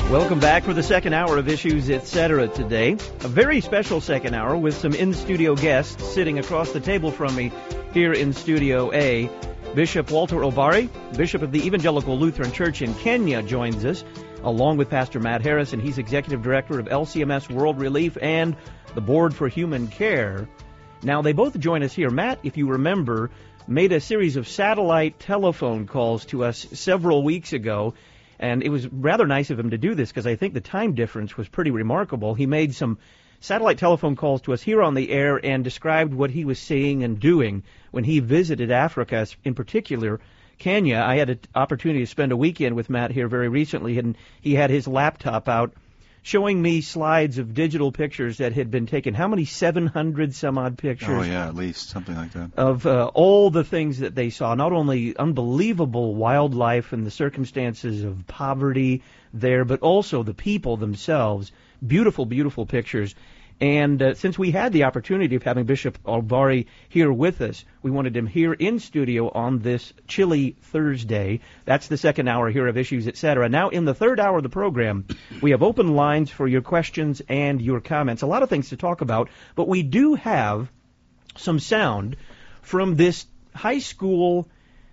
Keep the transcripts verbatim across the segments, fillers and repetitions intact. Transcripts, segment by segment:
Welcome back for the second hour of Issues Etc. today. A very special second hour with some in-studio guests sitting across the table from me here in Studio A. Bishop Walter Obari, Bishop of the Evangelical Lutheran Church in Kenya, joins us, along with Pastor Matt Harrison. He's Executive Director of L C M S World Relief and the Board for Human Care. Now, they both join us here. Matt, if you remember, made a series of satellite telephone calls to us several weeks ago. And it was rather nice of him to do this because I think the time difference was pretty remarkable. He made some satellite telephone calls to us here on the air and described what he was seeing and doing when he visited Africa, in particular Kenya. I had an opportunity to spend a weekend with Matt here very recently, and he had his laptop out showing me slides of digital pictures that had been taken. How many? seven hundred some odd pictures. Oh, yeah, at least, something like that. Of uh, all the things that they saw, not only unbelievable wildlife and the circumstances of poverty there, but also the people themselves. Beautiful, beautiful pictures. And uh, since we had the opportunity of having Bishop Obari here with us, we wanted him here in studio on this chilly Thursday. That's the second hour here of Issues, et cetera. Now, in the third hour of the program, we have open lines for your questions and your comments. A lot of things to talk about, but we do have some sound from this high school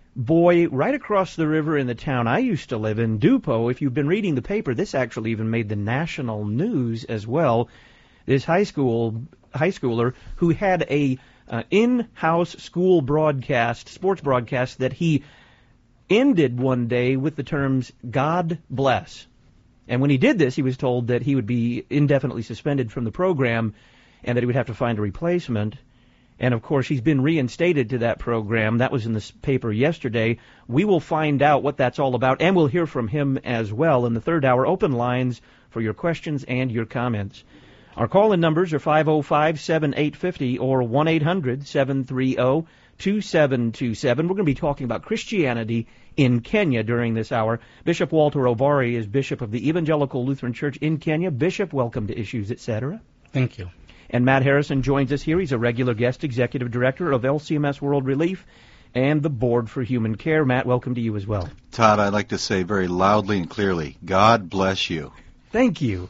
boy right across the river in the town I used to live in, Dupo. If you've been reading the paper, this actually even made the national news as well. This high school high schooler who had a uh, in-house school broadcast, sports broadcast, that he ended one day with the terms, "God bless." And when he did this, he was told that he would be indefinitely suspended from the program and that he would have to find a replacement. And, of course, he's been reinstated to that program. That was in the paper yesterday. We will find out what that's all about, and we'll hear from him as well in the third hour. Open lines for your questions and your comments. Our call-in numbers are five oh five, seven eight five oh or one eight hundred, seven three oh, two seven two seven. We're going to be talking about Christianity in Kenya during this hour. Bishop Walter Obari is Bishop of the Evangelical Lutheran Church in Kenya. Bishop, welcome to Issues, et cetera. Thank you. And Matt Harrison joins us here. He's a regular guest executive director of L C M S World Relief and the Board for Human Care. Matt, welcome to you as well. Todd, I'd like to say very loudly and clearly, God bless you. Thank you.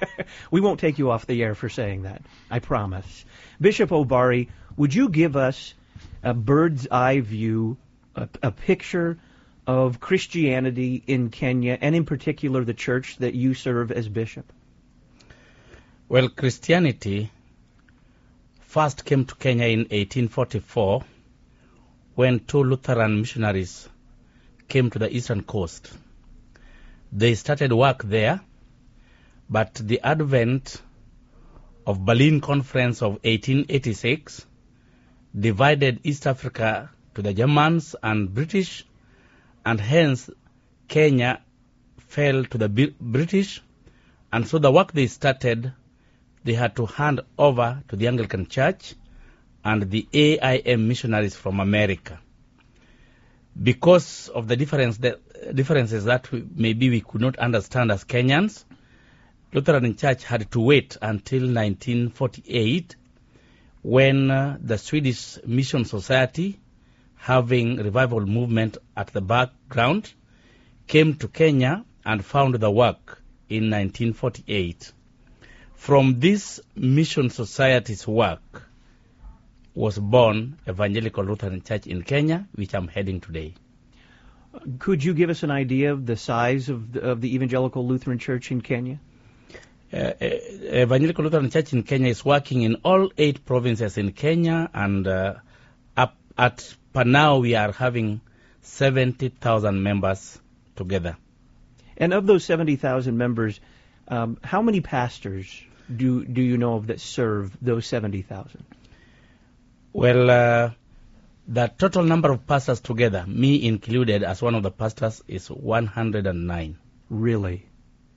We won't take you off the air for saying that, I promise. Bishop Obari, would you give us a bird's eye view, a, a picture of Christianity in Kenya, and in particular the church that you serve as bishop? Well, Christianity first came to Kenya in eighteen forty-four when two Lutheran missionaries came to the eastern coast. They started work there, but the advent of Berlin Conference of eighteen eighty-six divided East Africa to the Germans and British, and hence Kenya fell to the B- British, and so the work they started, they had to hand over to the Anglican Church and the A I M missionaries from America. Because of the difference that, differences that we, maybe we could not understand as Kenyans, Lutheran Church had to wait until nineteen forty-eight when uh, the Swedish Mission Society, having revival movement at the background, came to Kenya and found the work in nineteen forty-eight. From this Mission Society's work was born Evangelical Lutheran Church in Kenya, which I'm heading today. Could you give us an idea of the size of the, of the Evangelical Lutheran Church in Kenya? Uh, Evangelical Lutheran Church in Kenya is working in all eight provinces in Kenya, and uh, up at per now we are having seventy thousand members together. And of those seventy thousand members, um, how many pastors do do you know of that serve those seventy thousand? Well, uh, the total number of pastors together, me included as one of the pastors, is one hundred nine. Really?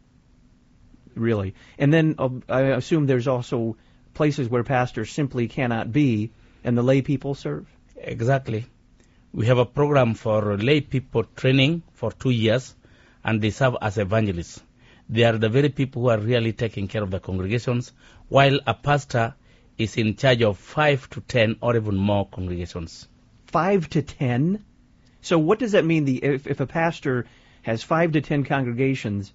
Really. And then uh, I assume there's also places where pastors simply cannot be, and the lay people serve? Exactly. We have a program for lay people training for two years, and they serve as evangelists. They are the very people who are really taking care of the congregations, while a pastor is in charge of five to ten or even more congregations. Five to ten? So what does that mean? The if, if a pastor has five to ten congregations,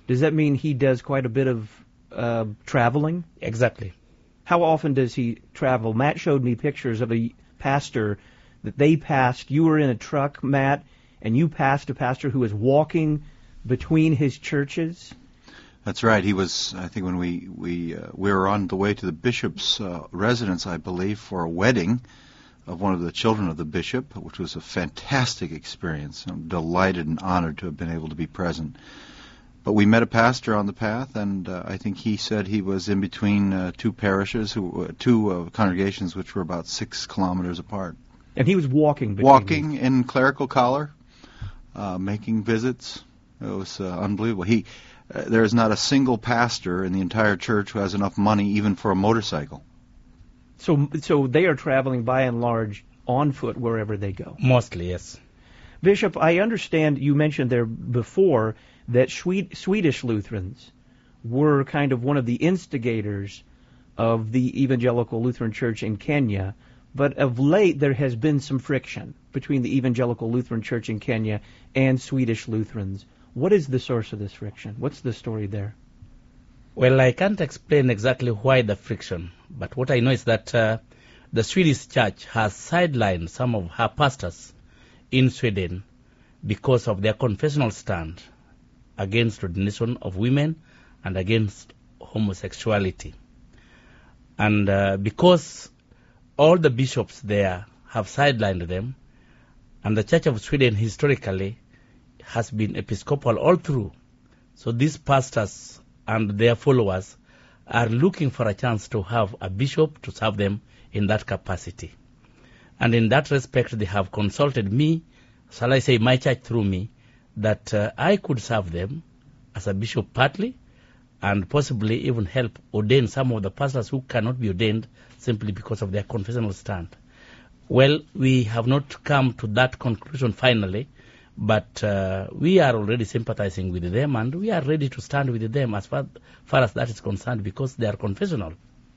Does that mean he does quite a bit of uh, traveling? Exactly. How often does he travel? Matt showed me pictures of a pastor that they passed. You were in a truck, Matt, and you passed a pastor who was walking between his churches. That's right. He was, I think when we, we, uh, we were on the way to the bishop's uh, residence, I believe, for a wedding of one of the children of the bishop, which was a fantastic experience. I'm delighted and honored to have been able to be present. But we met a pastor on the path, and uh, I think he said he was in between uh, two parishes, who, uh, two uh, congregations which were about six kilometers apart. And he was walking between Walking these. in clerical collar, uh, making visits. It was uh, unbelievable. He, uh, there is not a single pastor in the entire church who has enough money even for a motorcycle. So, so they are traveling by and large on foot wherever they go. Mostly, yes. Bishop, I understand you mentioned there before that Swede, Swedish Lutherans were kind of one of the instigators of the Evangelical Lutheran Church in Kenya, but of late there has been some friction between the Evangelical Lutheran Church in Kenya and Swedish Lutherans. What is the source of this friction? What's the story there? Well, I can't explain exactly why the friction, but what I know is that uh, the Swedish church has sidelined some of her pastors in Sweden because of their confessional stand against ordination of women and against homosexuality. And uh, because all the bishops there have sidelined them, and the Church of Sweden historically has been episcopal all through, so these pastors and their followers are looking for a chance to have a bishop to serve them in that capacity. And in that respect, they have consulted me, shall I say my church through me, that uh, I could serve them as a bishop partly, and possibly even help ordain some of the pastors who cannot be ordained simply because of their confessional stand. Well, we have not come to that conclusion finally, but uh, we are already sympathizing with them, and we are ready to stand with them as far, far as that is concerned, because they are confessional.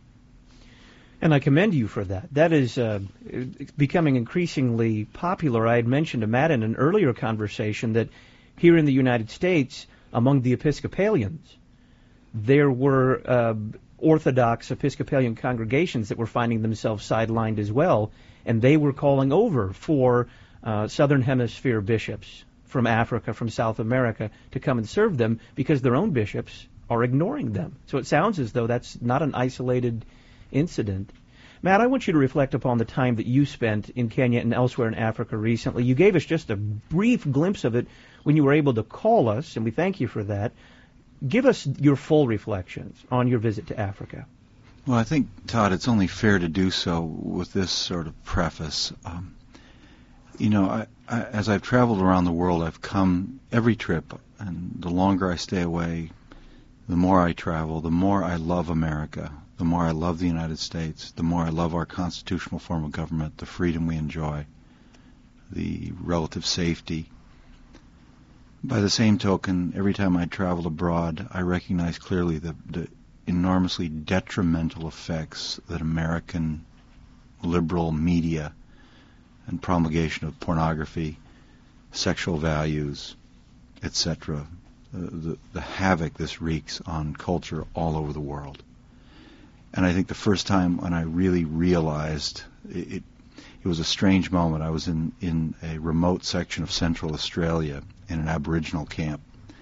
And I commend you for that. That is uh, it's becoming increasingly popular. I had mentioned to Matt in an earlier conversation that here in the United States, among the Episcopalians, there were uh, Orthodox Episcopalian congregations that were finding themselves sidelined as well, and they were calling over for uh, Southern Hemisphere bishops from Africa, from South America, to come and serve them because their own bishops are ignoring them. So it sounds as though that's not an isolated incident. Matt, I want you to reflect upon the time that you spent in Kenya and elsewhere in Africa recently. You gave us just a brief glimpse of it when you were able to call us, and we thank you for that. Give us your full reflections on your visit to Africa. Well, I think, Todd, it's only fair to do so with this sort of preface. Um, you know, I, I, as I've traveled around the world, I've come every trip, and the longer I stay away, the more I travel, the more I love America, the more I love the United States, the more I love our constitutional form of government, the freedom we enjoy, the relative safety. By the same token, every time I travel abroad, I recognize clearly the, the enormously detrimental effects that American liberal media and promulgation of pornography, sexual values, et cetera, the, the, the havoc this wreaks on culture all over the world. And I think the first time when I really realized, it, it, it was a strange moment. I was in, in a remote section of Central Australia in an Aboriginal camp.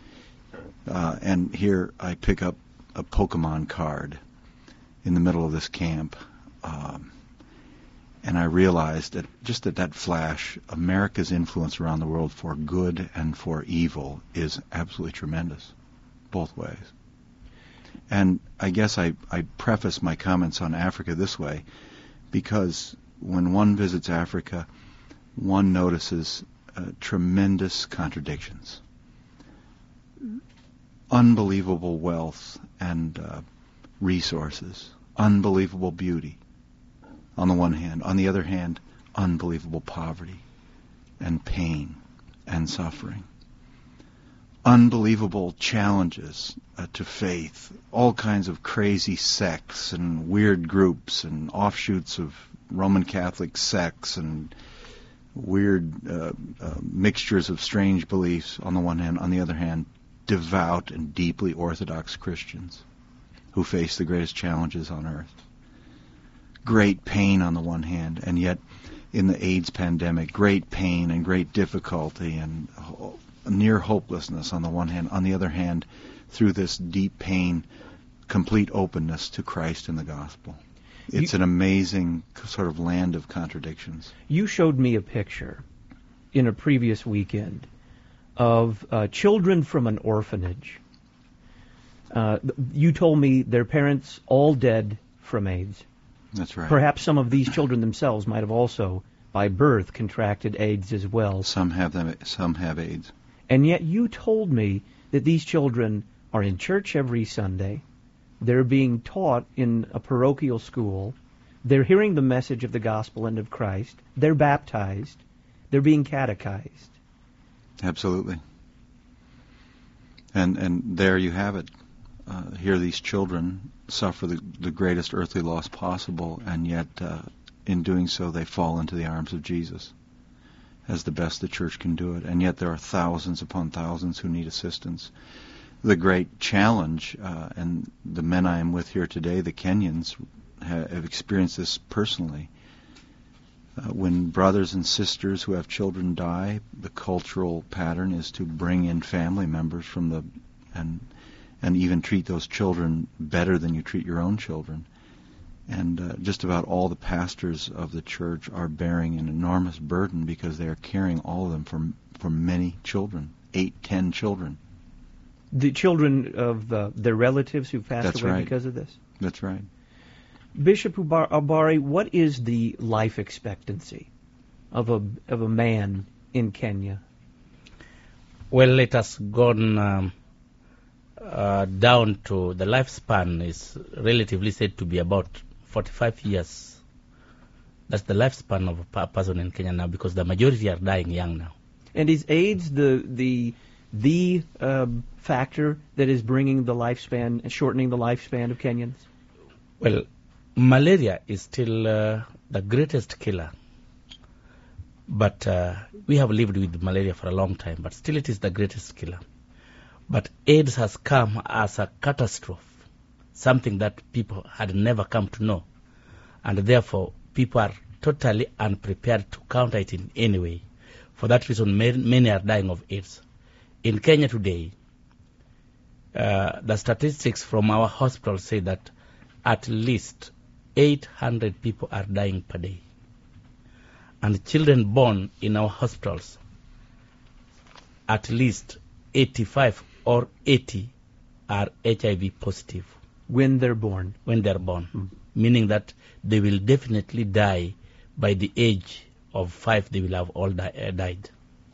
Uh, and here I pick up a Pokemon card in the middle of this camp. Um, and I realized that just at that flash, America's influence around the world for good and for evil is absolutely tremendous, both ways. And I guess I, I preface my comments on Africa this way, because when one visits Africa, one notices uh, tremendous contradictions, unbelievable wealth and uh, resources, unbelievable beauty on the one hand, on the other hand, unbelievable poverty and pain and suffering. Unbelievable challenges uh, to faith, all kinds of crazy sects and weird groups and offshoots of Roman Catholic sects and weird uh, uh, mixtures of strange beliefs on the one hand. On the other hand, devout and deeply Orthodox Christians who face the greatest challenges on earth. Great pain on the one hand, and yet in the AIDS pandemic, great pain and great difficulty and ho- near hopelessness on the one hand. On the other hand, through this deep pain, complete openness to Christ and the gospel. It's you, an amazing sort of land of contradictions. You showed me a picture in a previous weekend of uh, children from an orphanage. Uh, you told me their parents all dead from AIDS. That's right. Perhaps some of these children themselves might have also, by birth, contracted AIDS as well. Some have them. Some have AIDS. And yet you told me that these children are in church every Sunday. They're being taught in a parochial school. They're hearing the message of the gospel and of Christ. They're baptized. They're being catechized. Absolutely. And and there you have it. Uh, here these children suffer the, the greatest earthly loss possible, and yet uh, in doing so they fall into the arms of Jesus as the best the church can do it. And yet there are thousands upon thousands who need assistance. The great challenge, uh, and the men I am with here today, the Kenyans, ha- have experienced this personally. Uh, when brothers and sisters who have children die, the cultural pattern is to bring in family members from the and and even treat those children better than you treat your own children. And uh, just about all the pastors of the church are bearing an enormous burden because they are caring all of them for for many children, eight, ten children. The children of uh, their relatives who passed That's away right. because of this? That's right. Bishop Ubar- Obari, what is the life expectancy of a of a man in Kenya? Well, it has gone um, uh, down to the lifespan is relatively said to be about forty-five years. That's the lifespan of a person in Kenya now, because the majority are dying young now. And is AIDS the the the um, factor that is bringing the lifespan, shortening the lifespan of Kenyans? Well, malaria is still uh, the greatest killer. But uh, we have lived with malaria for a long time, but still it is the greatest killer. But AIDS has come as a catastrophe, something that people had never come to know. And therefore, people are totally unprepared to counter it in any way. For that reason, many are dying of AIDS. In Kenya today, uh, the statistics from our hospitals say that at least eight hundred people are dying per day. And children born in our hospitals, at least eighty-five or eighty are H I V positive. When they're born? When they're born. Mm. Meaning that they will definitely die by the age of five, they will have all di- uh, died.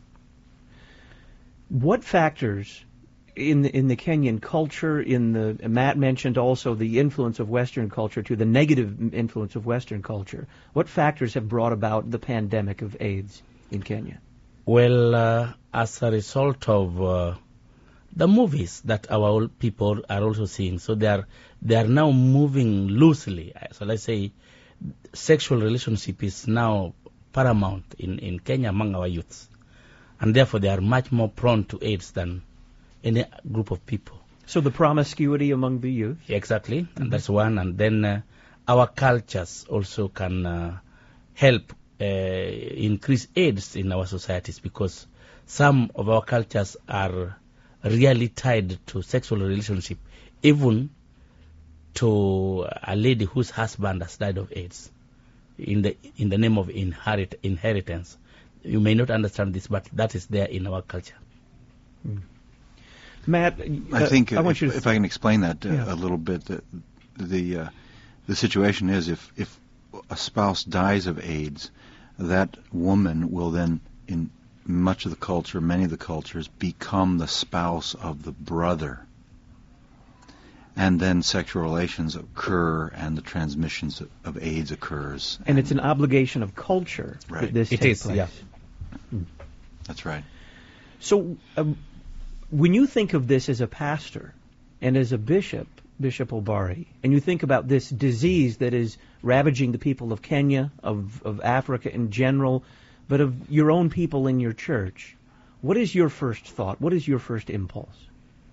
What factors in the, in the Kenyan culture, in the Matt mentioned also the influence of Western culture, to the negative influence of Western culture, what factors have brought about the pandemic of AIDS in Kenya? Well, uh, as a result of uh, the movies that our old people are also seeing, so they are they are now moving loosely. So let's say sexual relationship is now paramount in, in Kenya among our youths, and therefore they are much more prone to AIDS than any group of people. So the promiscuity among the youth? Exactly, and that's one. And then uh, our cultures also can uh, help uh, increase AIDS in our societies, because some of our cultures are really tied to sexual relationship, even to a lady whose husband has died of AIDS, in the in the name of inherit, inheritance. You may not understand this, but that is there in our culture. Mm. Matt, uh, I think I if, want you to if I can explain that uh, yeah. a little bit, the the, uh, the situation is if if a spouse dies of AIDS, that woman will then, in much of the culture, many of the cultures, become the spouse of the brother, and then sexual relations occur, and the transmissions of, of AIDS occurs. And, and it's an obligation of culture right. that this it takes is, place. Yeah. Mm. That's right. So, um, when you think of this as a pastor and as a bishop, Bishop Obari, and you think about this disease that is ravaging the people of Kenya, of, of Africa in general, but of your own people in your church, what is your first thought? What is your first impulse?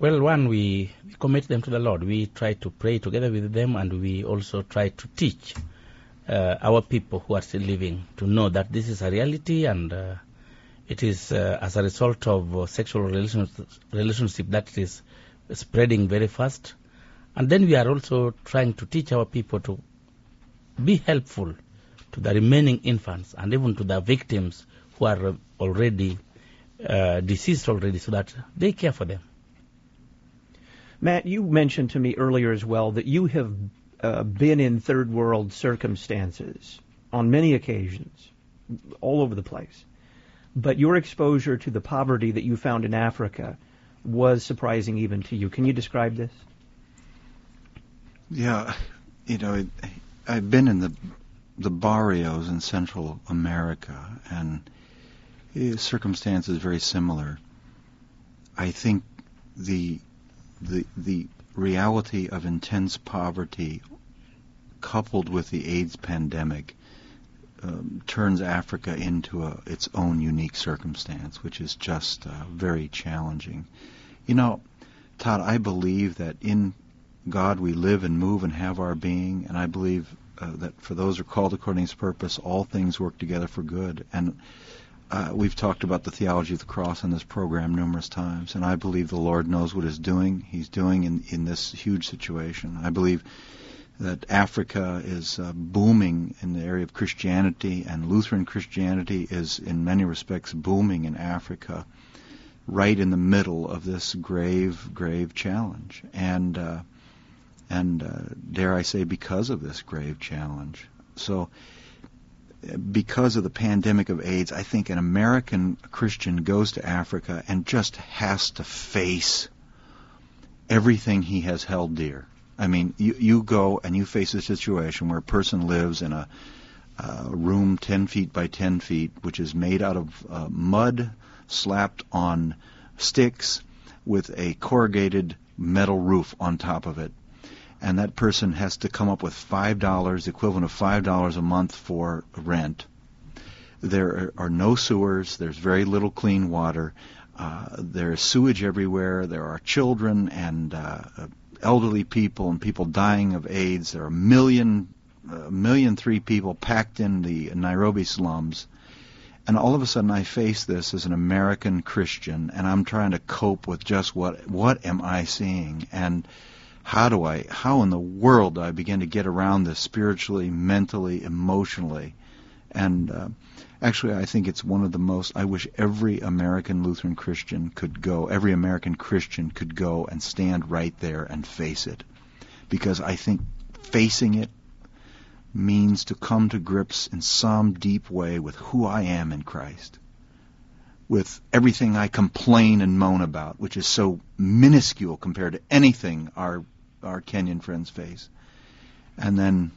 Well, one, we commit them to the Lord. We try to pray together with them, and we also try to teach uh, our people who are still living to know that this is a reality, and uh, it is uh, as a result of uh, sexual relations, relationship that it is spreading very fast. And then we are also trying to teach our people to be helpful to the remaining infants and even to the victims who are already uh, deceased already, so that they care for them. Matt, you mentioned to me earlier as well that you have uh, been in third world circumstances on many occasions, all over the place. But your exposure to the poverty that you found in Africa was surprising even to you. Can you describe this? Yeah, you know, it, I've been in the the barrios in Central America, and uh, circumstances very similar. I think the the the reality of intense poverty, coupled with the AIDS pandemic, um, turns Africa into a, its own unique circumstance, which is just uh, very challenging. You know, Todd, I believe that in God we live and move and have our being, and I believe uh, that for those who are called according to His purpose, all things work together for good. And uh, we've talked about the theology of the cross in this program numerous times, and I believe the Lord knows what He's doing. He's doing in, in this huge situation. I believe that Africa is uh, booming in the area of Christianity, and Lutheran Christianity is in many respects booming in Africa, right in the middle of this grave, grave challenge. And uh, and uh, dare I say, because of this grave challenge. So because of the pandemic of AIDS, I think an American Christian goes to Africa and just has to face everything he has held dear. I mean, you, you go and you face a situation where a person lives in a, a room ten feet by ten feet, which is made out of uh, mud slapped on sticks with a corrugated metal roof on top of it. And that person has to come up with five dollars, the equivalent of five dollars a month for rent. There are no sewers. There's very little clean water. Uh, there's sewage everywhere. There are children and uh, elderly people and people dying of AIDS. There are a million, a million three people packed in the Nairobi slums. And all of a sudden I face this as an American Christian, and I'm trying to cope with just what what am I seeing, and how do I, how in the world do I begin to get around this spiritually, mentally, emotionally? And uh, actually I think it's one of the most, I wish every American Lutheran Christian could go, every American Christian could go and stand right there and face it. Because I think facing it means to come to grips in some deep way with who I am in Christ, with everything I complain and moan about, which is so minuscule compared to anything our our Kenyan friends face, and then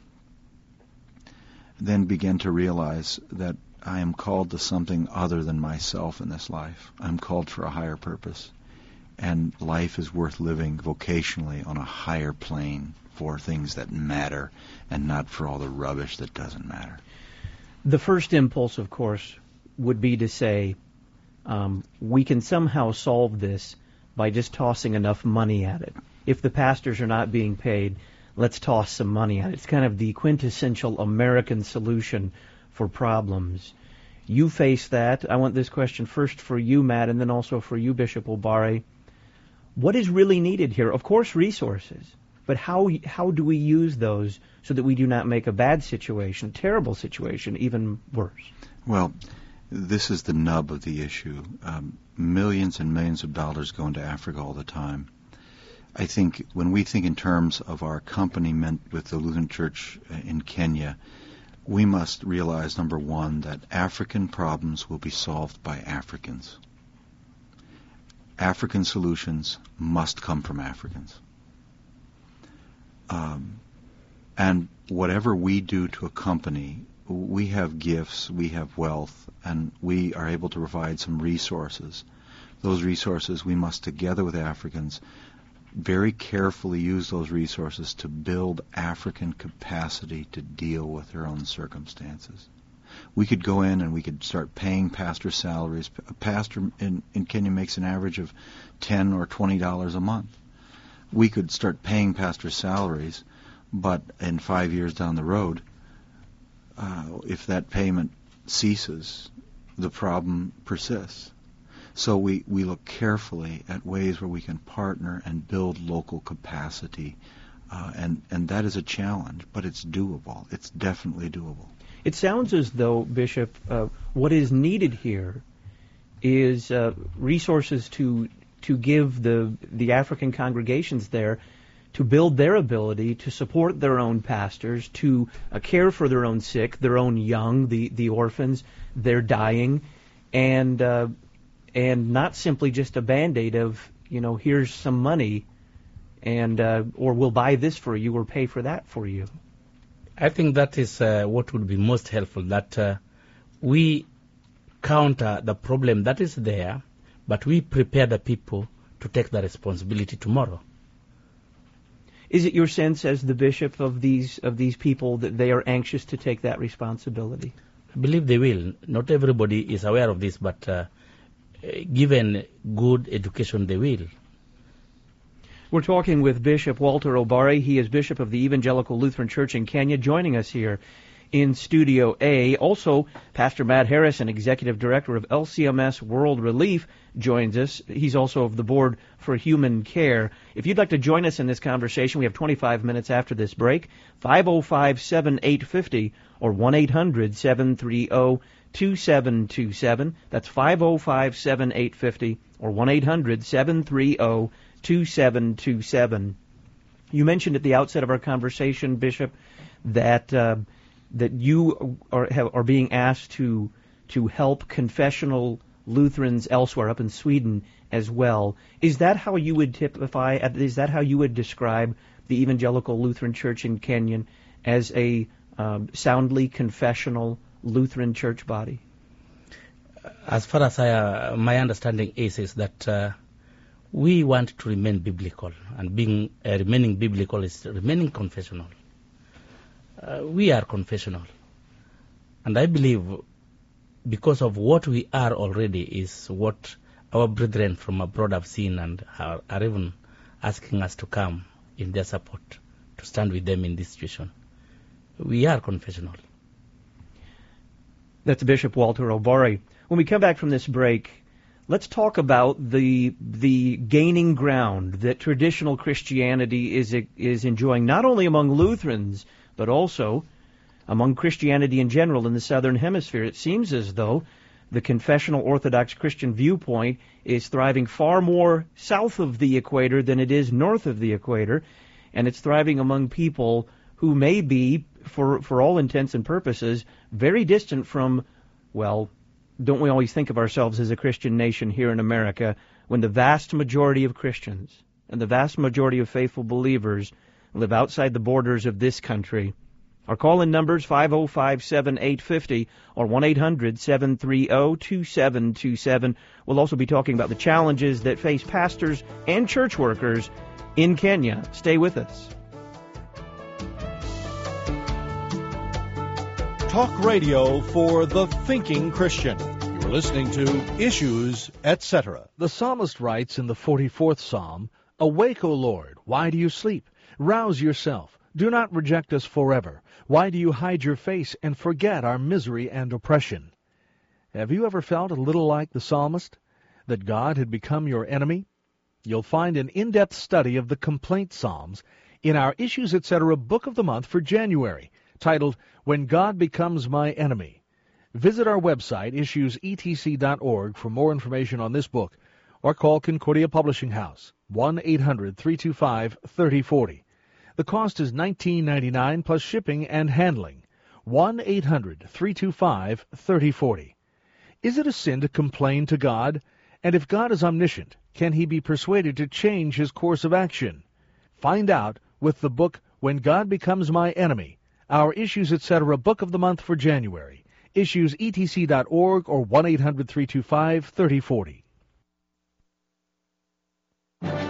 then begin to realize that I am called to something other than myself in this life. I'm called for a higher purpose, and life is worth living vocationally on a higher plane for things that matter and not for all the rubbish that doesn't matter. The first impulse, of course, would be to say, um, we can somehow solve this by just tossing enough money at it. If the pastors are not being paid, let's toss some money at it. It's kind of the quintessential American solution for problems. You face that. I want this question first for you, Matt, and then also for you, Bishop Obare. What is really needed here? Of course, resources. But how how do we use those so that we do not make a bad situation, a terrible situation, even worse? Well, this is the nub of the issue. Um, millions and millions of dollars go into Africa all the time. I think when we think in terms of our accompaniment with the Lutheran Church in Kenya, we must realize, number one, that African problems will be solved by Africans. African solutions must come from Africans. Um, and whatever we do to accompany, we have gifts, we have wealth, and we are able to provide some resources. Those resources we must, together with Africans, very carefully use those resources to build African capacity to deal with their own circumstances. We could go in and we could start paying pastor salaries. A pastor in, in Kenya makes an average of ten or twenty dollars a month. We could start paying pastor salaries, but in five years down the road, uh, if that payment ceases, the problem persists. So we, we look carefully at ways where we can partner and build local capacity, uh, and, and that is a challenge, but it's doable. It's definitely doable. It sounds as though, Bishop, uh, what is needed here is uh, resources to to give the the African congregations there to build their ability to support their own pastors, to uh, care for their own sick, their own young, the, the orphans, their dying, and uh, and not simply just a Band-Aid of, you know, here's some money, and uh, or we'll buy this for you or pay for that for you. I think that is uh, what would be most helpful, that uh, we counter the problem that is there, but we prepare the people to take the responsibility tomorrow. Is it your sense as the bishop of these of these people that they are anxious to take that responsibility? I believe they will. Not everybody is aware of this, but uh, given good education, they will. We're talking with Bishop Walter Obare. He is Bishop of the Evangelical Lutheran Church in Kenya, joining us here in Studio A. Also, Pastor Matt Harrison, Executive Director of L C M S World Relief, joins us. He's also of the Board for Human Care. If you'd like to join us in this conversation, we have twenty-five minutes after this break. five oh five, seven eight five oh or one eight hundred, seven three oh, two seven two seven. That's five oh five, seven eight five oh or one eight hundred, seven three oh, two seven two seven. You mentioned at the outset of our conversation, Bishop, that uh, that you are have, are being asked to to help confessional Lutherans elsewhere, up in Sweden as well. Is that how you would typify? Is that how you would describe the Evangelical Lutheran Church in Kenya as a um, soundly confessional Lutheran church body? As far as I, uh, my understanding is, is that uh, we want to remain biblical, and being uh, remaining biblical is remaining confessional. Uh, we are confessional, and I believe because of what we are already is what our brethren from abroad have seen and are, are even asking us to come in their support, to stand with them in this situation. We are confessional. That's Bishop Walter Obare. When we come back from this break, let's talk about the the gaining ground that traditional Christianity is is enjoying, not only among Lutherans, but also among Christianity in general in the Southern Hemisphere. It seems as though the confessional Orthodox Christian viewpoint is thriving far more south of the equator than it is north of the equator, and it's thriving among people who may be, for for all intents and purposes, very distant from, well, don't we always think of ourselves as a Christian nation here in America, when the vast majority of Christians and the vast majority of faithful believers live outside the borders of this country? Our call-in numbers, five oh five, seven eight five oh or one eight hundred, seven three oh, two seven two seven. We'll also be talking about the challenges that face pastors and church workers in Kenya. Stay with us. Talk radio for the thinking Christian. You're listening to Issues, et cetera. The psalmist writes in the forty-fourth Psalm, "Awake, O Lord, why do you sleep? Rouse yourself. Do not reject us forever. Why do you hide your face and forget our misery and oppression?" Have you ever felt a little like the psalmist, that God had become your enemy? You'll find an in-depth study of the complaint psalms in our Issues, et cetera book of the month for January, titled When God Becomes My Enemy. Visit our website, issues e t c dot org, for more information on this book, or call Concordia Publishing House, one eight hundred, three two five, three oh four oh. The cost is nineteen ninety-nine dollars plus shipping and handling. one eight hundred, three two five, three oh four oh. Is it a sin to complain to God? And if God is omniscient, can he be persuaded to change his course of action? Find out with the book When God Becomes My Enemy, our Issues, et cetera book of the month for January. issues e t c dot org or one eight hundred, three two five, three oh four oh.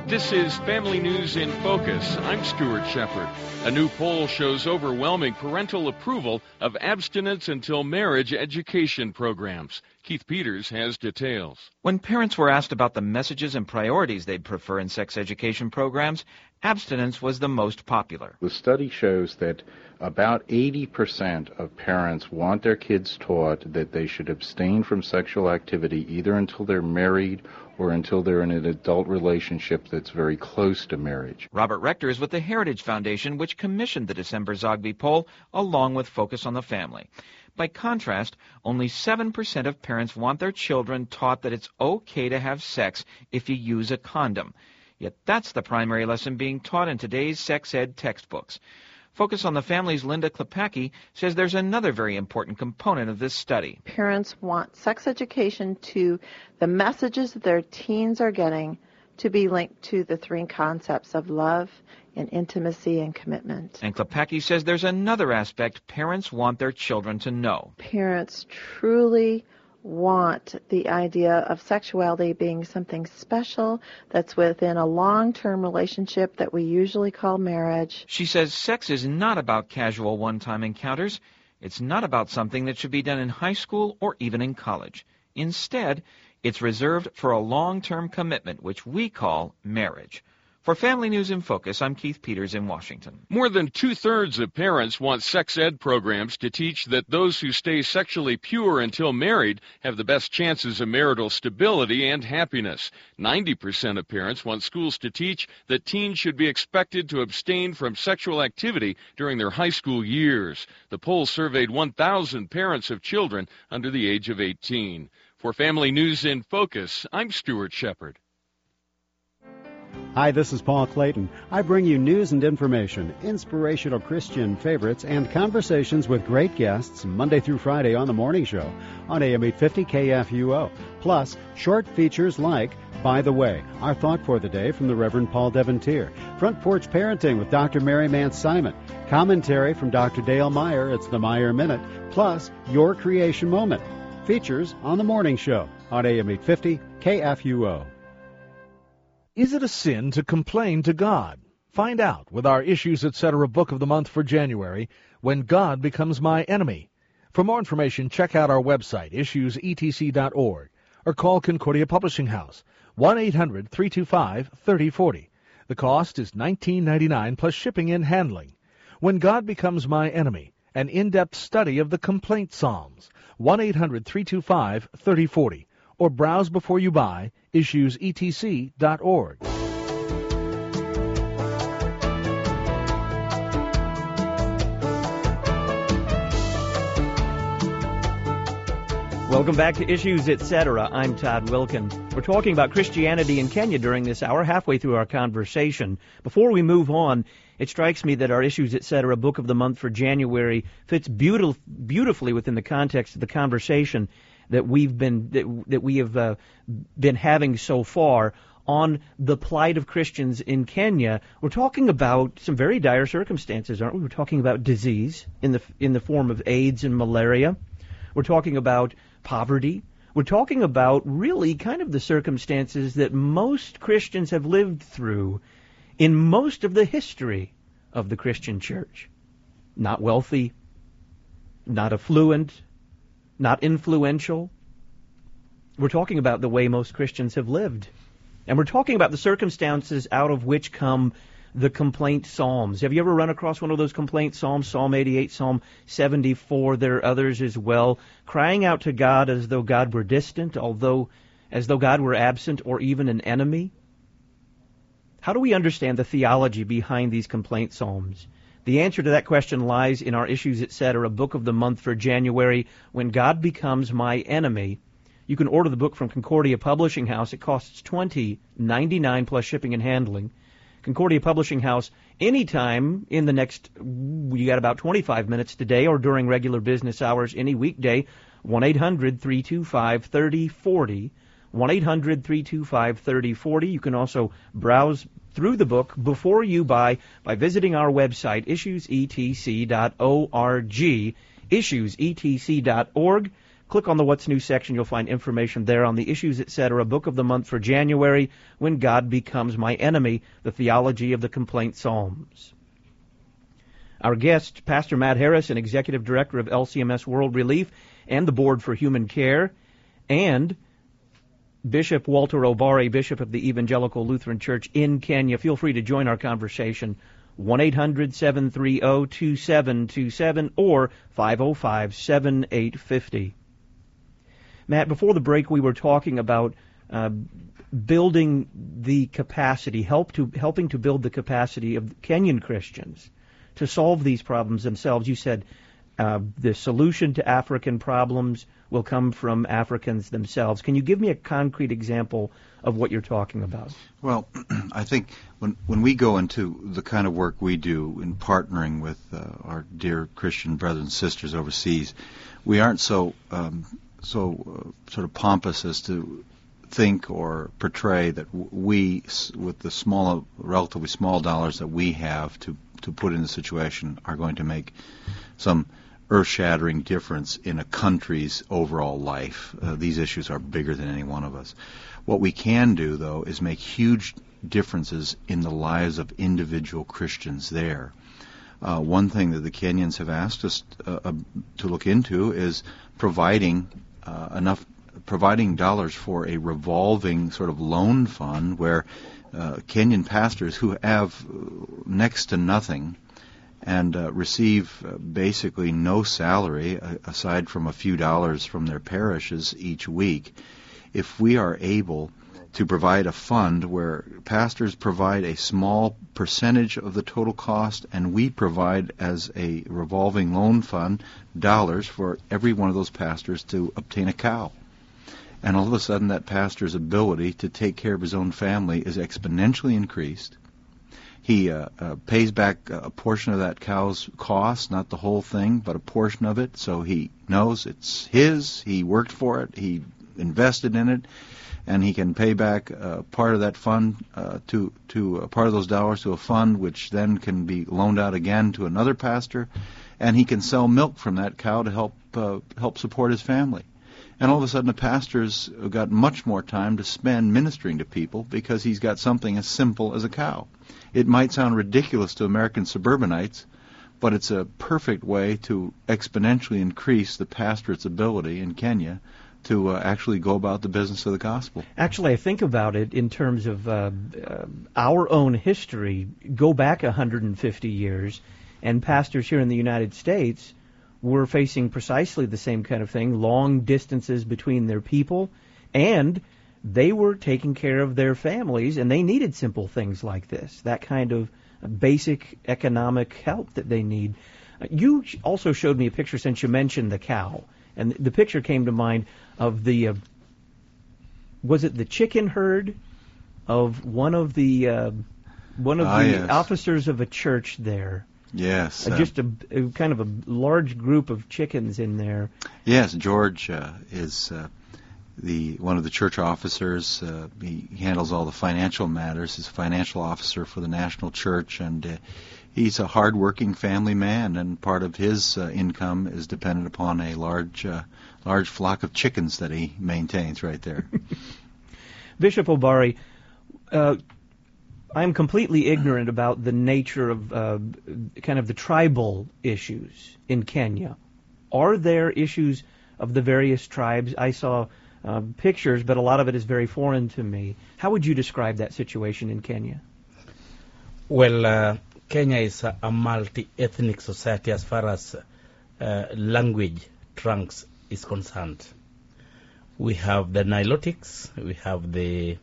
This is Family News in Focus. I'm Stuart Shepard. A new poll shows overwhelming parental approval of abstinence until marriage education programs. Keith Peters has details. When parents were asked about the messages and priorities they'd prefer in sex education programs, abstinence was the most popular. The study shows that about eighty percent of parents want their kids taught that they should abstain from sexual activity either until they're married or until they're in an adult relationship that's very close to marriage. Robert Rector is with the Heritage Foundation, which commissioned the December Zogby poll, along with Focus on the Family. By contrast, only seven percent of parents want their children taught that it's okay to have sex if you use a condom. Yet that's the primary lesson being taught in today's sex ed textbooks. Focus on the Family's Linda Klepacki says there's another very important component of this study. Parents want sex education to the messages that their teens are getting to be linked to the three concepts of love and intimacy and commitment. And Klepacki says there's another aspect parents want their children to know. Parents truly want the idea of sexuality being something special that's within a long-term relationship that we usually call marriage. She says sex is not about casual one-time encounters. It's not about something that should be done in high school or even in college. Instead, it's reserved for a long-term commitment, which we call marriage. For Family News in Focus, I'm Keith Peters in Washington. More than two-thirds of parents want sex ed programs to teach that those who stay sexually pure until married have the best chances of marital stability and happiness. ninety percent of parents want schools to teach that teens should be expected to abstain from sexual activity during their high school years. The poll surveyed one thousand parents of children under the age of eighteen. For Family News in Focus, I'm Stuart Shepard. Hi, this is Paul Clayton. I bring you news and information, inspirational Christian favorites, and conversations with great guests Monday through Friday on The Morning Show on A M eight fifty K F U O. Plus, short features like By the Way, our thought for the day from the Reverend Paul Devontier, Front Porch Parenting with Doctor Mary Mance Simon, commentary from Doctor Dale Meyer, it's the Meyer Minute, plus Your Creation Moment. Features on The Morning Show on A M eight fifty K F U O. Is it a sin to complain to God? Find out with our Issues, et cetera book of the month for January, When God Becomes My Enemy. For more information, check out our website, issues e t c dot org, or call Concordia Publishing House, one eight hundred three two five three zero four zero. The cost is nineteen ninety-nine plus shipping and handling. When God Becomes My Enemy, an in-depth study of the complaint psalms, one eight hundred three two five three zero four zero. Or browse before you buy, issues e t c dot org. Welcome back to Issues, et cetera. I'm Todd Wilkin. We're talking about Christianity in Kenya during this hour, halfway through our conversation. Before we move on, it strikes me that our Issues, et cetera book of the month for January fits beautiful, beautifully within the context of the conversation that we've been that, that we have uh, been having so far on the plight of Christians in Kenya. We're talking about some very dire circumstances, aren't we? We're talking about disease in the in the form of AIDS and malaria. We're talking about poverty. We're talking about really kind of the circumstances that most Christians have lived through in most of the history of the Christian church. Not wealthy, not affluent, not influential. We're talking about the way most Christians have lived. And we're talking about the circumstances out of which come the complaint psalms. Have you ever run across one of those complaint psalms? Psalm eighty-eight, Psalm seventy-four, there are others as well, crying out to God as though God were distant, although as though God were absent or even an enemy. How do we understand the theology behind these complaint psalms? The answer to that question lies in our Issues, et cetera book of the month for January, When God Becomes My Enemy. You can order the book from Concordia Publishing House. It costs twenty ninety-nine plus shipping and handling. Concordia Publishing House, anytime in the next, you got about twenty-five minutes today or during regular business hours any weekday, one eight hundred three two five three zero four zero, one eight hundred three two five three zero four zero. You can also browse through the book before you buy by visiting our website, issues e t c dot org, issues e t c dot org. Click on the What's New section. You'll find information there on the Issues, et cetera book of the month for January, When God Becomes My Enemy, the Theology of the Complaint Psalms. Our guest, Pastor Matt Harrison, Executive Director of L C M S World Relief and the Board for Human Care, and Bishop Walter Obare, Bishop of the Evangelical Lutheran Church in Kenya. Feel free to join our conversation, one eight hundred seven three zero two seven two seven or five oh five seven eight five oh. Matt, before the break we were talking about uh, building the capacity, help to helping to build the capacity of Kenyan Christians to solve these problems themselves. You said uh, the solution to African problems will come from Africans themselves. Can you give me a concrete example of what you're talking about? Well, I think when when we go into the kind of work we do in partnering with uh, our dear Christian brothers and sisters overseas, we aren't so um, so uh, sort of pompous as to think or portray that we, with the small, relatively small dollars that we have to to put in the situation, are going to make some earth-shattering difference in a country's overall life. Uh, these issues are bigger than any one of us. What we can do, though, is make huge differences in the lives of individual Christians there. Uh, one thing that the Kenyans have asked us uh, uh, to look into is providing uh, enough, providing dollars for a revolving sort of loan fund where uh, Kenyan pastors who have next to nothing and uh, receive uh, basically no salary uh, aside from a few dollars from their parishes each week, if we are able to provide a fund where pastors provide a small percentage of the total cost and we provide as a revolving loan fund dollars for every one of those pastors to obtain a cow. And all of a sudden that pastor's ability to take care of his own family is exponentially increased. He uh, uh, pays back a portion of that cow's cost, not the whole thing, but a portion of it, so he knows it's his, he worked for it, he invested in it, and he can pay back uh, part of that fund uh, to to uh, part of those dollars to a fund, which then can be loaned out again to another pastor, and he can sell milk from that cow to help uh, help support his family. And all of a sudden, the pastor's got much more time to spend ministering to people because he's got something as simple as a cow. It might sound ridiculous to American suburbanites, but it's a perfect way to exponentially increase the pastorate's ability in Kenya to uh, actually go about the business of the gospel. Actually, I think about it in terms of uh, uh, our own history. Go back one hundred fifty years, and pastors here in the United States were facing precisely the same kind of thing, long distances between their people, and they were taking care of their families, and they needed simple things like this, that kind of basic economic help that they need. You also showed me a picture since you mentioned the cow, and the picture came to mind of the, uh, was it the chicken herd of one of the uh, one of ah, the yes. officers of a church there? Yes. Uh, uh, just a, a kind of a large group of chickens in there. Yes, George uh, is uh, the one of the church officers. Uh, he handles all the financial matters. He's a financial officer for the national church, and uh, he's a hard-working family man, and part of his uh, income is dependent upon a large, uh, large flock of chickens that he maintains right there. Bishop Obare, uh, I'm completely ignorant about the nature of uh, kind of the tribal issues in Kenya. Are there issues of the various tribes? I saw uh, pictures, but a lot of it is very foreign to me. How would you describe that situation in Kenya? Well, uh, Kenya is a, a multi-ethnic society as far as uh, language trunks is concerned. We have the Nilotics, we have the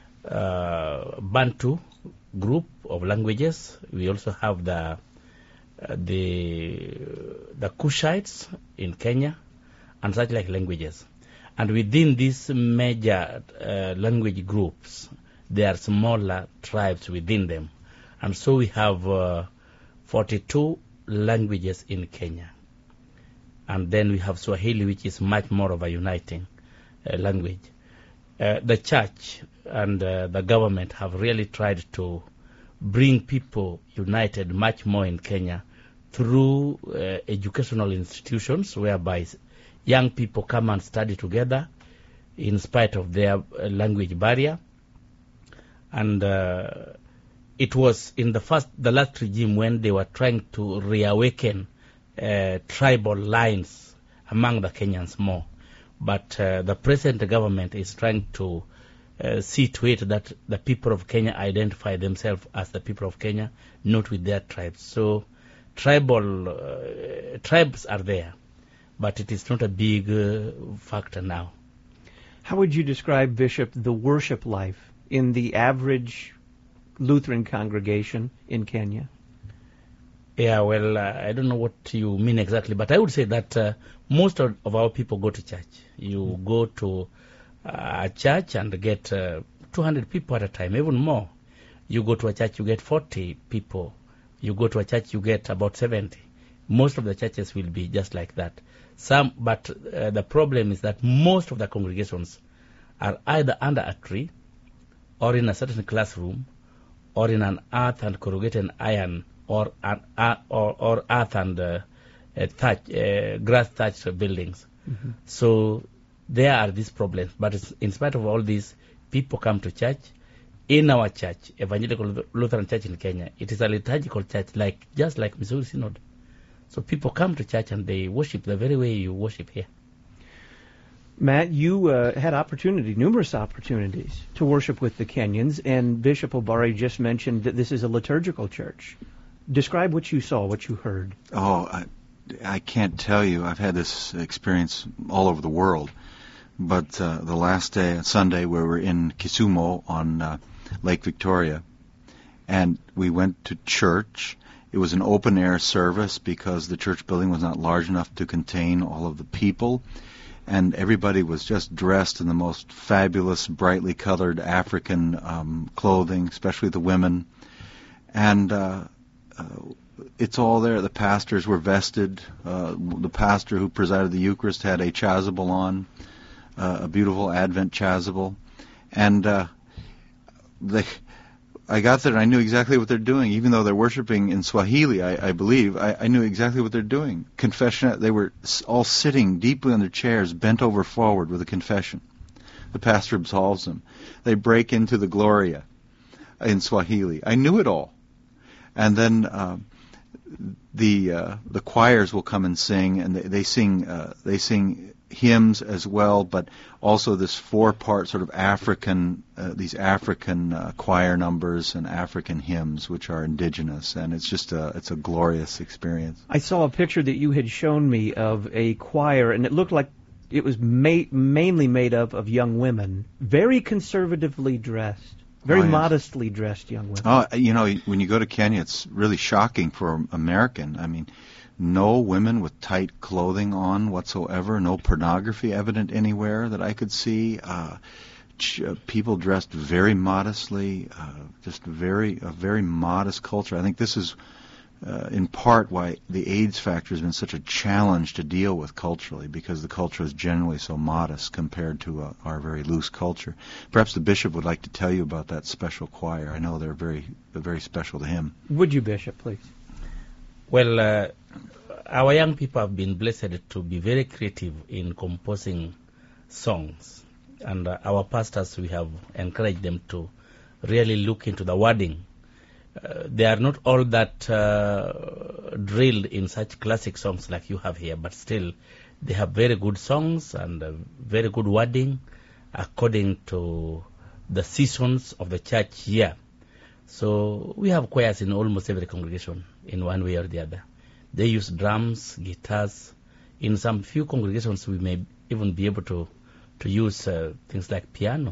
uh, Bantu group of languages. We also have the uh, the the Kushites in Kenya, and such like languages. And within these major uh, language groups, there are smaller tribes within them. And so we have uh, forty-two languages in Kenya. And then we have Swahili, which is much more of a uniting uh, language. Uh, the church and uh, the government have really tried to bring people united much more in Kenya through uh, educational institutions whereby young people come and study together in spite of their uh, language barrier. And uh, it was in the first, the last regime when they were trying to reawaken uh, tribal lines among the Kenyans more. But uh, the present government is trying to uh, see to it that the people of Kenya identify themselves as the people of Kenya, not with their tribes. So tribal uh, tribes are there, but it is not a big uh, factor now. How would you describe, Bishop, the worship life in the average Lutheran congregation in Kenya? Yeah, well, uh, I don't know what you mean exactly, but I would say that uh, most of, of our people go to church. You mm. go to uh, a church and get uh, two hundred people at a time, even more. You go to a church, you get forty people. You go to a church, you get about seventy. Most of the churches will be just like that. Some, but uh, the problem is that most of the congregations are either under a tree, or in a certain classroom, or in an earth and corrugated iron, or an, uh, or, or earth and uh, uh, thatch, uh, grass thatched buildings. Mm-hmm. So there are these problems. But it's, in spite of all this, people come to church. In our church, Evangelical Lutheran Church in Kenya, it is a liturgical church, like just like Missouri Synod. So people come to church and they worship the very way you worship here. Matt, you uh, had opportunity, numerous opportunities, to worship with the Kenyans, and Bishop Obari just mentioned that this is a liturgical church. Describe what you saw, what you heard. Oh, I, I can't tell you. I've had this experience all over the world. But uh, the last day, Sunday, we were in Kisumu on uh, Lake Victoria, and we went to church. It was an open-air service because the church building was not large enough to contain all of the people. And everybody was just dressed in the most fabulous, brightly colored African um, clothing, especially the women. And uh, uh, it's all there. The pastors were vested. Uh, the pastor who presided the Eucharist had a chasuble on, uh, a beautiful Advent chasuble. And uh, they... I got there and I knew exactly what they're doing, even though they're worshiping in Swahili, I, I believe. I, I knew exactly what they're doing. Confession, they were all sitting deeply on their chairs, bent over forward with a confession. The pastor absolves them. They break into the Gloria in Swahili. I knew it all. And then uh, the uh, the choirs will come and sing, and they, they sing uh, they sing hymns as well, but also this four-part sort of African, uh, these African uh, choir numbers and African hymns, which are indigenous, and it's just a, it's a glorious experience. I saw a picture that you had shown me of a choir, and it looked like it was ma- mainly made up of young women, very conservatively dressed, very oh, yes. modestly dressed young women. Oh, you know, when you go to Kenya, it's really shocking for an American. I mean, no women with tight clothing on whatsoever, no pornography evident anywhere that I could see. Uh, ch- uh, people dressed very modestly, uh, just very a very modest culture. I think this is uh, in part why the AIDS factor has been such a challenge to deal with culturally, because the culture is generally so modest compared to uh, our very loose culture. Perhaps the bishop would like to tell you about that special choir. I know they're very, they're very special to him. Would you, Bishop, please? Well, uh, our young people have been blessed to be very creative in composing songs. And uh, our pastors, we have encouraged them to really look into the wording. Uh, they are not all that uh, drilled in such classic songs like you have here, but still they have very good songs and uh, very good wording according to the seasons of the church year. So we have choirs in almost every congregation in one way or the other. They use drums, guitars. In some few congregations, we may even be able to, to use uh, things like piano.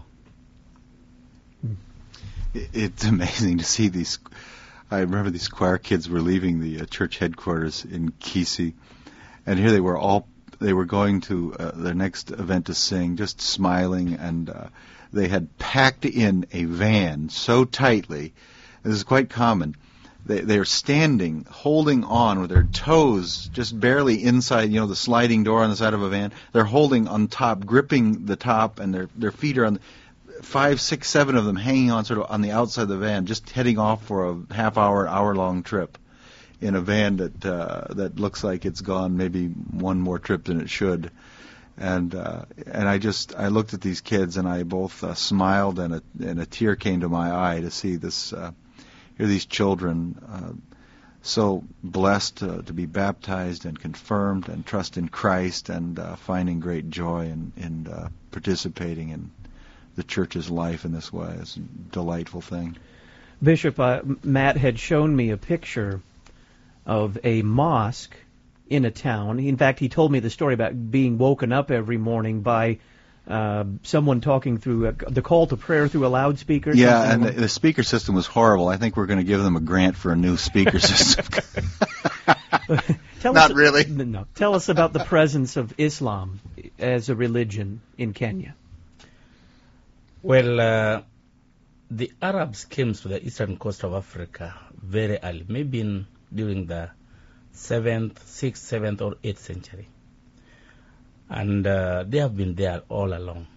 It's amazing to see these. I remember these choir kids were leaving the uh, church headquarters in Kisii, and here they were all, they were going to uh, their next event to sing, just smiling, and uh, they had packed in a van so tightly. This is quite common. They, they're standing, holding on with their toes just barely inside, you know, the sliding door on the side of a van. They're holding on top, gripping the top, and their their feet are on, five, six, seven of them hanging on sort of on the outside of the van, just heading off for a half-hour, hour-long trip in a van that uh, that looks like it's gone maybe one more trip than it should. And uh, and I just I looked at these kids and I both uh, smiled and a and a tear came to my eye to see this uh, hear these children uh, so blessed uh, to be baptized and confirmed and trust in Christ and uh, finding great joy in in uh, participating in the church's life in this way. It's a delightful thing. Bishop, uh, Matt had shown me a picture of a mosque in a town. In fact, he told me the story about being woken up every morning by uh, someone talking through a, the call to prayer through a loudspeaker. Yeah, and the, the speaker system was horrible. I think we're going to give them a grant for a new speaker system. Tell Not us, really. No. Tell us about the presence of Islam as a religion in Kenya. Well, uh, the Arabs came to the eastern coast of Africa very early, maybe in, during the seventh, sixth, seventh, or eighth century. And uh, they have been there all along.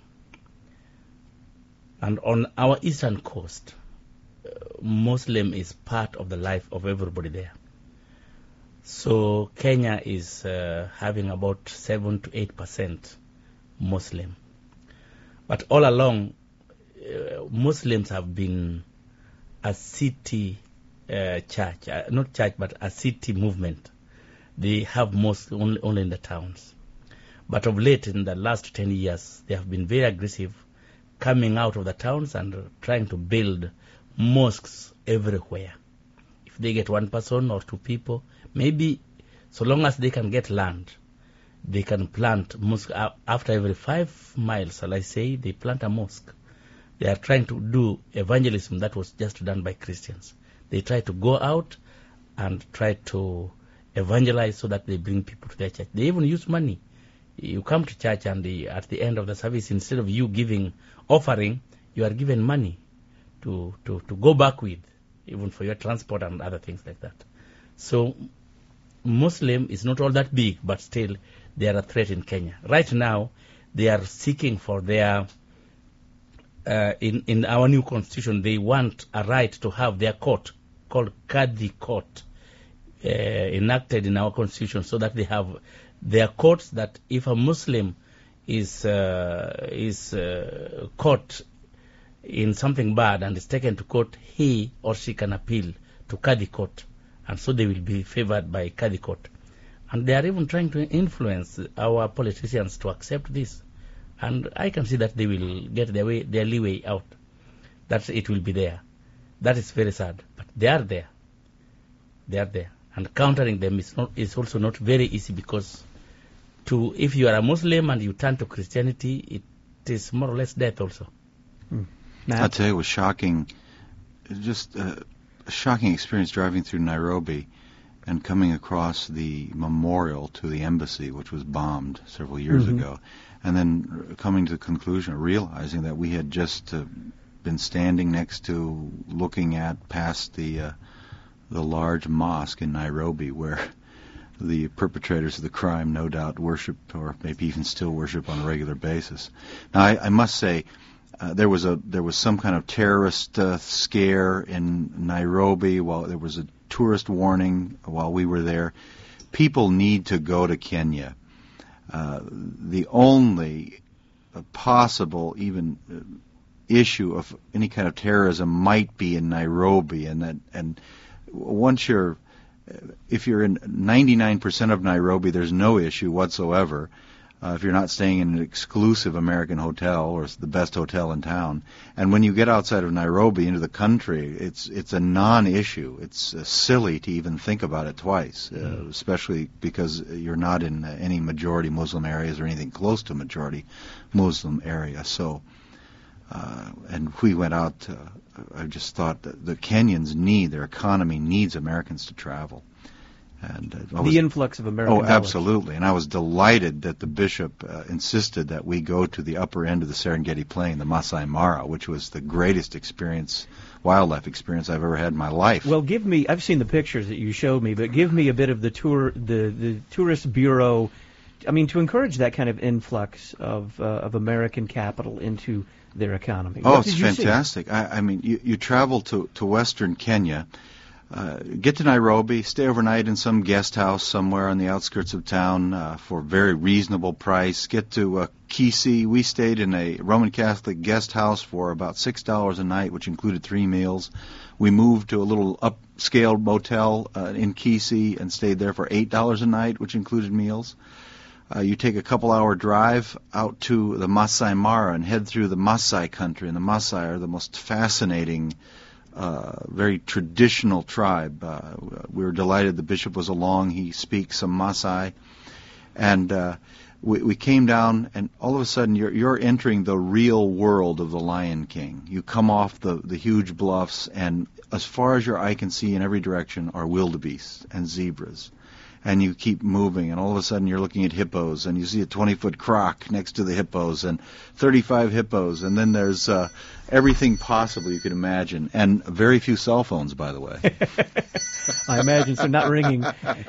And on our eastern coast, uh, Muslim is part of the life of everybody there. So Kenya is uh, having about seven to eight percent Muslim. But all along, uh, Muslims have been a city uh, church, uh, not church, but a city movement. They have most only, only in the towns. But of late, in the last ten years, they have been very aggressive, coming out of the towns and trying to build mosques everywhere. If they get one person or two people, maybe so long as they can get land, they can plant mosque. After every five miles, shall I say, they plant a mosque. They are trying to do evangelism that was just done by Christians. They try to go out and try to evangelize so that they bring people to their church. They even use money. You come to church and the, at the end of the service, instead of you giving offering, you are given money to, to, to go back with, even for your transport and other things like that. So Muslim is not all that big, but still they are a threat in Kenya. Right now, they are seeking for their, uh, in, in our new constitution, they want a right to have their court called Kadhi Court uh, enacted in our constitution, so that they have their courts that if a Muslim is uh, is uh, caught in something bad and is taken to court, he or she can appeal to Kadhi Court, and so they will be favored by Kadhi Court. And they are even trying to influence our politicians to accept this. And I can see that they will get their way, their leeway out. That it will be there. That is very sad, but they are there. They are there, and countering them is not is also not very easy, because to if you are a Muslim and you turn to Christianity, it is more or less death also. Hmm. I'll tell you, it was shocking, just a, a shocking experience driving through Nairobi and coming across the memorial to the embassy, which was bombed several years mm-hmm. ago, and then coming to the conclusion, realizing that we had just uh, been standing next to, looking at past the uh, the large mosque in Nairobi, where the perpetrators of the crime no doubt worship, or maybe even still worship on a regular basis. Now, I, I must say, uh, there was a there was some kind of terrorist uh, scare in Nairobi. While there was a tourist warning while we were there, people need to go to Kenya. Uh, the only uh, possible even uh, issue of any kind of terrorism might be in Nairobi, and that and once you're if you're in ninety-nine percent of Nairobi, there's no issue whatsoever. Uh, if you're not staying in an exclusive American hotel or the best hotel in town, and when you get outside of Nairobi into the country, it's it's a non-issue. It's uh, silly to even think about it twice, uh, mm. especially because you're not in uh, any majority Muslim areas or anything close to majority Muslim area. So, uh, and we went out. Uh, I just thought that the Kenyans need, their economy needs Americans to travel. And uh, was, the influx of American Oh, dollars. absolutely. And I was delighted that the bishop uh, insisted that we go to the upper end of the Serengeti Plain, the Masai Mara, which was the greatest experience, wildlife experience I've ever had in my life. Well, give me, I've seen the pictures that you showed me, but give me a bit of the tour, the, the tourist bureau, I mean, to encourage that kind of influx of, uh, of American capital into their economy. Oh, What it's did you fantastic. I, I mean, you, you travel to, to western Kenya. Uh, get to Nairobi, stay overnight in some guest house somewhere on the outskirts of town uh, for a very reasonable price. Get to uh, Kisii. We stayed in a Roman Catholic guest house for about six dollars a night, which included three meals. We moved to a little upscale motel uh, in Kisii and stayed there for eight dollars a night, which included meals. Uh, you take a couple-hour drive out to the Masai Mara and head through the Masai country, and the Masai are the most fascinating Uh, very traditional tribe. Uh, we were delighted the bishop was along. He speaks some Maasai. And uh, we, we came down, and all of a sudden you're, you're entering the real world of the Lion King. You come off the, the huge bluffs, and as far as your eye can see in every direction are wildebeests and zebras. And you keep moving, and all of a sudden you're looking at hippos, and you see a twenty-foot croc next to the hippos, and thirty-five hippos, and then there's uh, everything possible you could imagine, and very few cell phones, by the way. I imagine so, not ringing.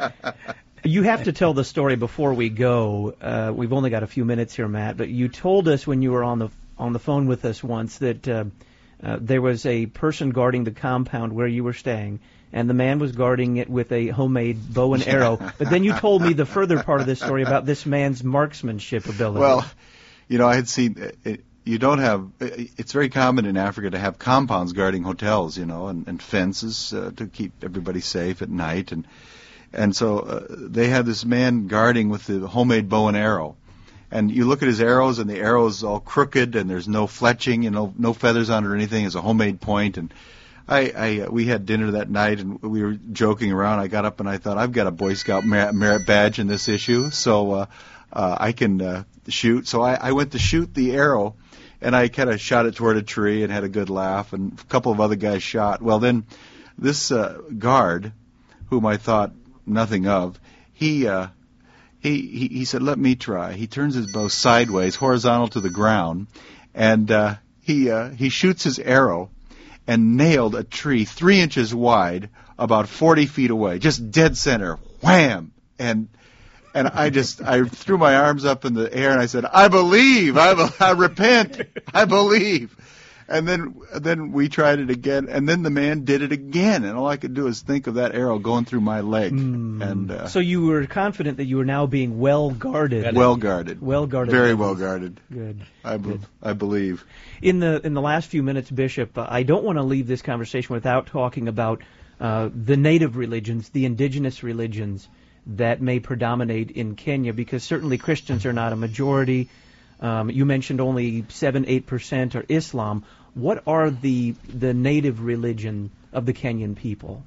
You have to tell the story before we go. Uh, we've only got a few minutes here, Matt, but you told us when you were on the on the phone with us once that uh, uh, there was a person guarding the compound where you were staying, and the man was guarding it with a homemade bow and arrow. But then you told me the further part of this story about this man's marksmanship ability. Well, you know, I had seen, it, you don't have, it's very common in Africa to have compounds guarding hotels, you know, and, and fences uh, to keep everybody safe at night. And and so uh, they had this man guarding with the homemade bow and arrow. And you look at his arrows, and the arrow's all crooked, and there's no fletching, you know, no feathers on it or anything. It's a homemade point, and I, I uh, we had dinner that night, and we were joking around. I got up and I thought, I've got a Boy Scout merit, merit badge in this issue, so uh, uh, I can uh, shoot. So I, I went to shoot the arrow, and I kind of shot it toward a tree and had a good laugh, and a couple of other guys shot. Well, then this uh, guard, whom I thought nothing of, he, uh, he he he said, "Let me try." He turns his bow sideways, horizontal to the ground, and uh, he uh, he shoots his arrow and nailed a tree three inches wide, about forty feet away, just dead center, wham! And and I just I threw my arms up in the air and I said, "I believe, I, be- I repent, I believe." And then then we tried it again, and then the man did it again, and all I could do is think of that arrow going through my leg. Mm. And uh, so you were confident that you were now being well guarded. Well guarded. Well guarded. Very well guarded. Good. I, be- Good. I believe. In the in the last few minutes, Bishop, uh, I don't want to leave this conversation without talking about uh, the native religions, the indigenous religions that may predominate in Kenya, because certainly Christians are not a majority. Um, you mentioned only seven, eight percent are Islam. What are the the native religion of the Kenyan people?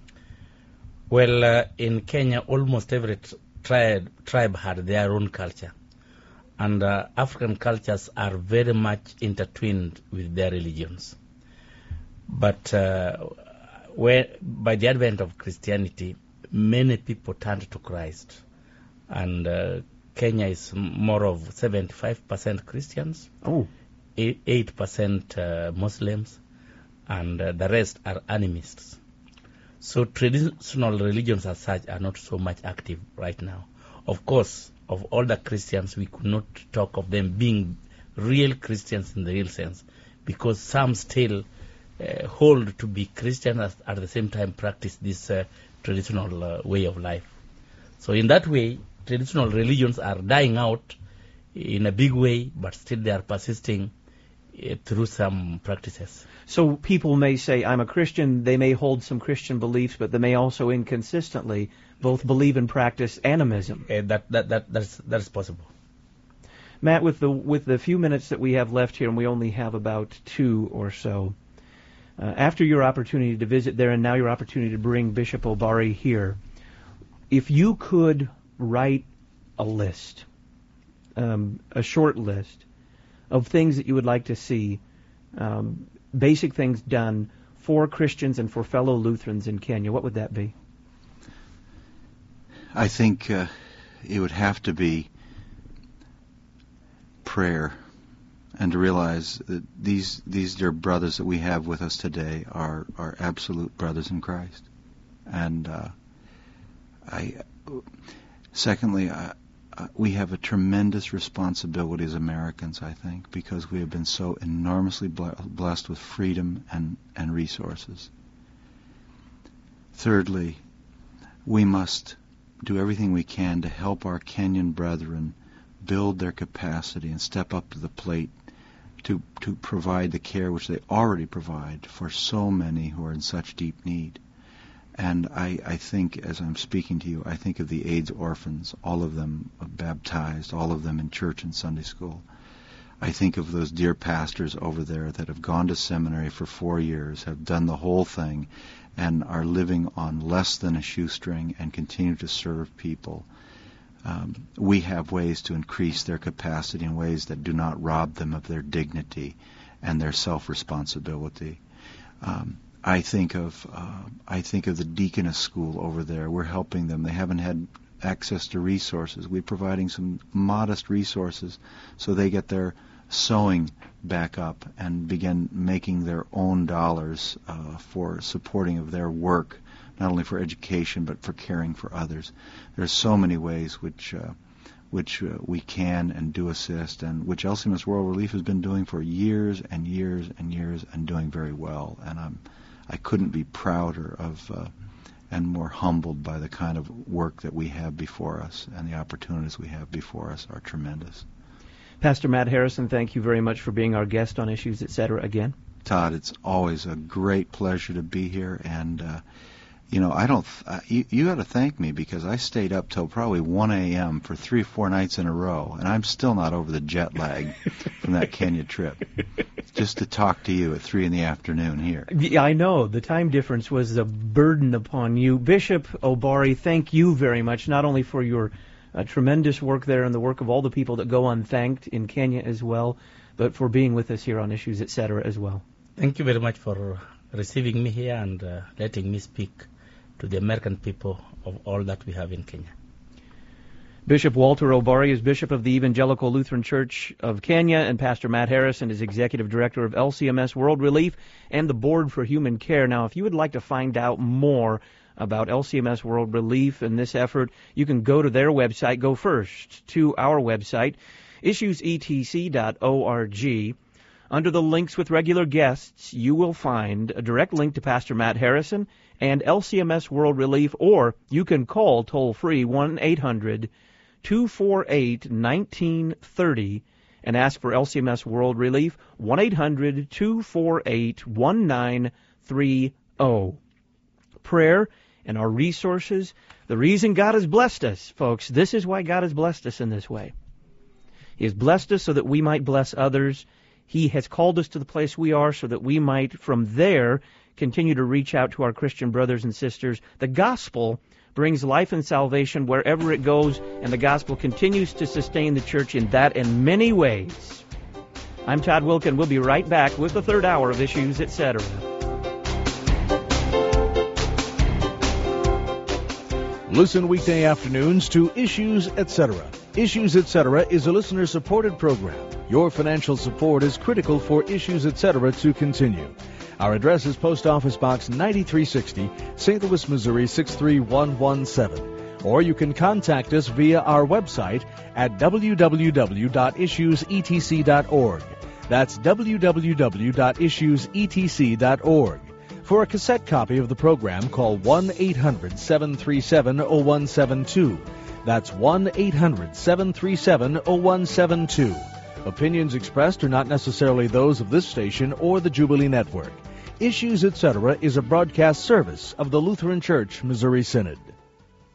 Well, uh, in Kenya, almost every t- tribe tribe had their own culture, and uh, African cultures are very much intertwined with their religions. But uh, where, by the advent of Christianity, many people turned to Christ, and uh, Kenya is more of seventy-five percent Christians. Oh. eight percent uh, Muslims, and uh, the rest are animists. So traditional religions as such are not so much active right now. Of course, of all the Christians, we could not talk of them being real Christians in the real sense, because some still uh, hold to be Christians at the same time practice this uh, traditional uh, way of life. So in that way, traditional religions are dying out in a big way, but still they are persisting uh, through some practices. So people may say, I'm a Christian, they may hold some Christian beliefs, but they may also inconsistently both believe and practice animism. Uh, that, that, that, that's, that's possible. Matt, with the with the few minutes that we have left here, and we only have about two or so, uh, after your opportunity to visit there and now your opportunity to bring Bishop Obari here, if you could write a list, um, a short list of things that you would like to see, um, basic things done for Christians and for fellow Lutherans in Kenya, what would that be? I think uh, it would have to be prayer, and to realize that these these dear brothers that we have with us today are are absolute brothers in Christ. And uh, I, secondly, I, I, we have a tremendous responsibility as Americans, I think, because we have been so enormously blessed with freedom and, and resources. Thirdly, we must do everything we can to help our Kenyan brethren build their capacity and step up to the plate to to provide the care which they already provide for so many who are in such deep need. And I, I think, as I'm speaking to you, I think of the AIDS orphans, all of them baptized, all of them in church and Sunday school. I think of those dear pastors over there that have gone to seminary for four years, have done the whole thing, and are living on less than a shoestring and continue to serve people. Um, we have ways to increase their capacity in ways that do not rob them of their dignity and their self-responsibility. Um, I think of uh, I think of the Deaconess School over there. We're helping them. They haven't had access to resources. We're providing some modest resources so they get their sewing back up and begin making their own dollars uh, for supporting of their work, not only for education but for caring for others. There are so many ways which uh, which uh, we can and do assist, and which L C M S World Relief has been doing for years and years and years and doing very well. And I'm I couldn't be prouder of uh, and more humbled by the kind of work that we have before us, and the opportunities we have before us are tremendous. Pastor Matt Harrison, thank you very much for being our guest on Issues, et cetera again. Todd, it's always a great pleasure to be here, and uh, you know, I don't. Th- uh, you you got to thank me because I stayed up till probably one a.m. for three or four nights in a row, and I'm still not over the jet lag from that Kenya trip. Just to talk to you at three in the afternoon here. Yeah, I know. The time difference was a burden upon you. Bishop Obari, thank you very much, not only for your uh, tremendous work there and the work of all the people that go unthanked in Kenya as well, but for being with us here on Issues, et cetera as well. Thank you very much for receiving me here and uh, letting me speak to the American people of all that we have in Kenya. Bishop Walter Obari is Bishop of the Evangelical Lutheran Church of Kenya, and Pastor Matt Harrison is Executive Director of L C M S World Relief and the Board for Human Care. Now, if you would like to find out more about L C M S World Relief and this effort, you can go to their website. Go first to our website, issues e t c dot org. Under the links with regular guests, you will find a direct link to Pastor Matt Harrison and L C M S World Relief, or you can call toll-free one eight hundred two four eight one nine three zero and ask for L C M S World Relief, one eight hundred two four eight one nine three zero. Prayer and our resources, the reason God has blessed us, folks, this is why God has blessed us in this way. He has blessed us so that we might bless others. He has called us to the place we are so that we might, from there, continue to reach out to our Christian brothers and sisters. The gospel brings life and salvation wherever it goes, and the gospel continues to sustain the church in that and many ways. I'm Todd Wilkin. We'll be right back with the third hour of Issues, et cetera. Listen weekday afternoons to Issues, et cetera. Issues, et cetera is a listener-supported program. Your financial support is critical for Issues, et cetera to continue. Our address is Post Office Box ninety-three sixty, Saint Louis, Missouri six three one one seven. Or you can contact us via our website at w w w dot issues e t c dot org. That's w w w dot issues e t c dot org. For a cassette copy of the program, call one eight hundred seven three seven oh one seven two. That's one eight hundred seven three seven oh one seven two. Opinions expressed are not necessarily those of this station or the Jubilee Network. Issues, et cetera is a broadcast service of the Lutheran Church Missouri Synod.